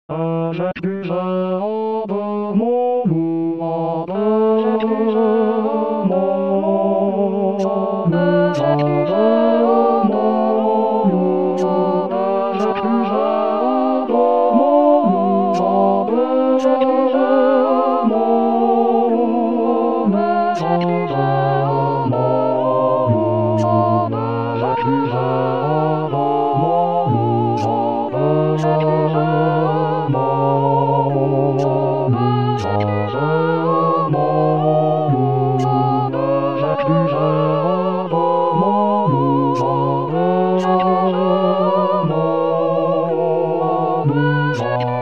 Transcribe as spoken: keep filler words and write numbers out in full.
Avec du géant de mon loup, avec du géant mon loup, avec du géant mon loup, avec du géant de mon loup, avec du géant mon loup, avec du géant mon loup, avec du géant de mon loup, avec du géant